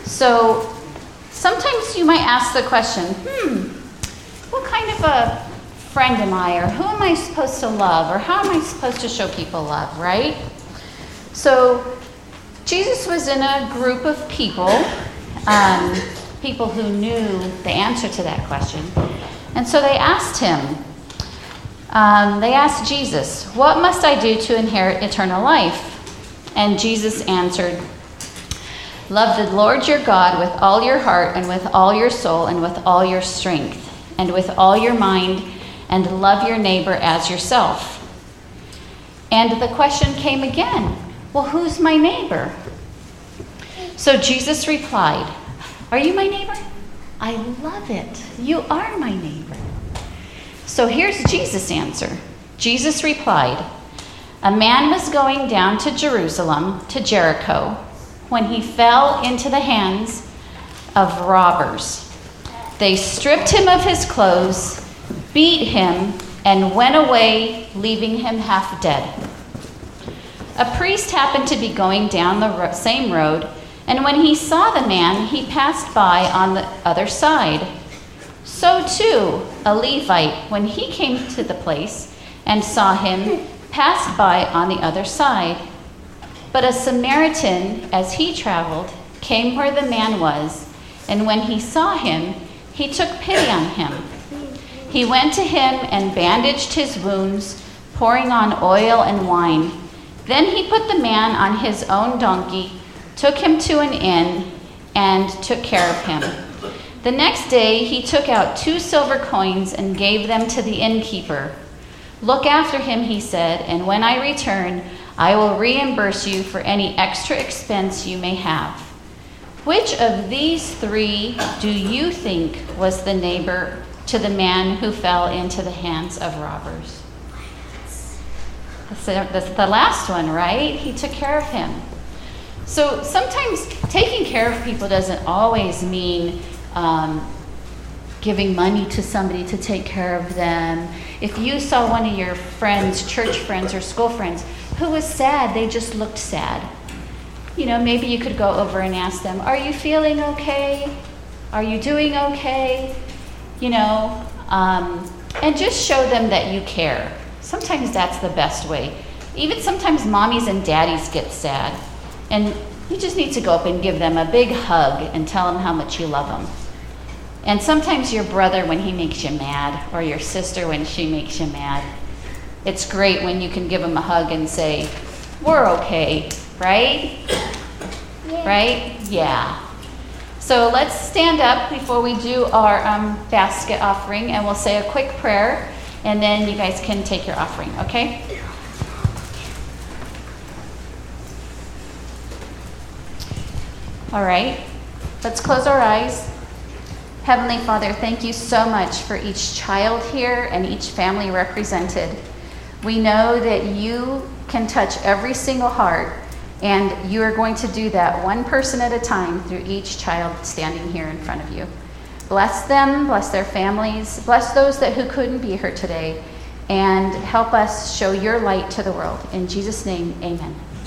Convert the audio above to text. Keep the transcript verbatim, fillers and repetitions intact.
So sometimes you might ask the question, hmm, what kind of a friend am I, or who am I supposed to love, or how am I supposed to show people love, right? So Jesus was in a group of people, um, people who knew the answer to that question. And so they asked him, um, they asked Jesus, what must I do to inherit eternal life? And Jesus answered, love the Lord your God with all your heart and with all your soul and with all your strength and with all your mind, and love your neighbor as yourself. And the question came again, well, who's my neighbor? So Jesus replied, are you my neighbor? I love it. You are my neighbor. So here's Jesus' answer. Jesus replied, a man was going down to Jerusalem, to Jericho, when he fell into the hands of robbers. They stripped him of his clothes, beat him, and went away, leaving him half dead. A priest happened to be going down the same road, and when he saw the man, he passed by on the other side. So too, a Levite, when he came to the place and saw him, passed by on the other side. But a Samaritan, as he traveled, came where the man was, and when he saw him, he took pity on him. He went to him and bandaged his wounds, pouring on oil and wine. Then he put the man on his own donkey, took him to an inn, and took care of him. The next day he took out two silver coins and gave them to the innkeeper. Look after him, he said, and when I return, I will reimburse you for any extra expense you may have. Which of these three do you think was the neighbor to the man who fell into the hands of robbers? That's the last one, right? He took care of him. So sometimes taking care of people doesn't always mean um, giving money to somebody to take care of them. If you saw one of your friends, church friends or school friends, who was sad, they just looked sad. You know, maybe you could go over and ask them, are you feeling okay? Are you doing okay? You know, um, and just show them that you care. Sometimes that's the best way. Even sometimes mommies and daddies get sad, and you just need to go up and give them a big hug and tell them how much you love them. And sometimes your brother when he makes you mad, or your sister when she makes you mad, it's great when you can give them a hug and say, we're okay, right? Yeah. Right? Yeah. So let's stand up before we do our um, basket offering, and we'll say a quick prayer, and then you guys can take your offering, okay? All right, let's close our eyes. Heavenly Father, thank you so much for each child here and each family represented. We know that you can touch every single heart, and you are going to do that one person at a time through each child standing here in front of you. Bless them, bless their families, bless those that who couldn't be here today, and help us show your light to the world. In Jesus' name, amen.